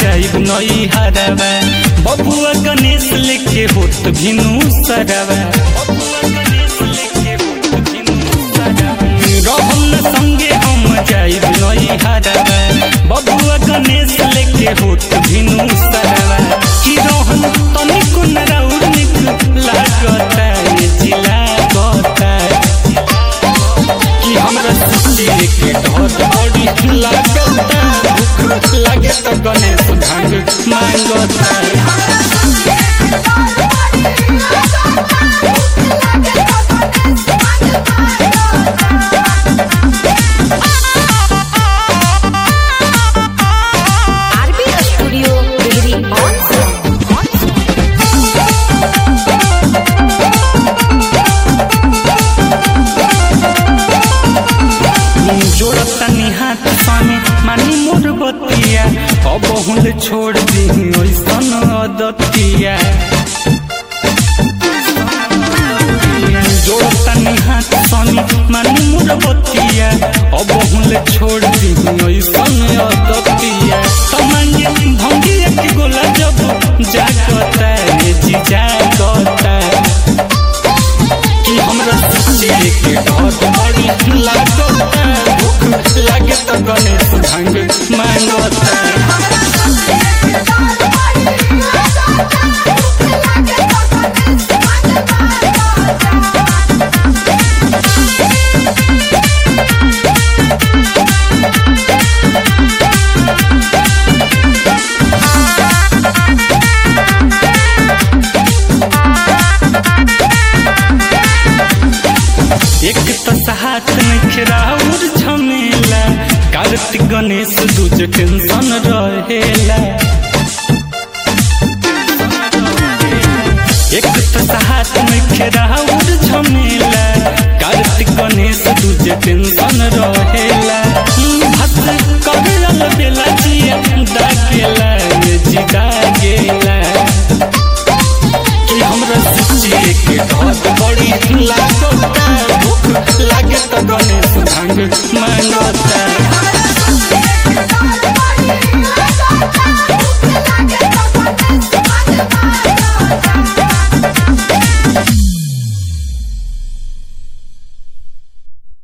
जाइब नई हरवा बबुआ गणेश लेके होत भिनु सरवा रहल संगे हम जाइब नई हरवा बबुआ गणेश लेके होत भिनु सरवा की रहन तनिको नराउर निक लागता ये जिला गता कि हमरा सुचिए के ढोत बड़ी लागता भूख लागे तो गणेश भांग मांगता जोड़तनी हाथ साने मानी मोर बतिया अब हुल छोड़ दी ओइसन अदतिया जोड़तनी हाथ साने मानी मोर बतिया अब हुल छोड़ दी ओइसन अदतिया तमंगे भंगी एक गोला जब जागता ये जी जागता कि हमरा सोचिए के ढोत बड़ी लागता लागे तो गणेश भांग मांगता एक तो साथ में खिराउर झमेला कार्तिक गणेश दूज टेंशन रहेला एक तो साथ में खिराउर झमेला कार्तिक गणेश दूज टेंशन रहेला भस करल बेला जिया दागेला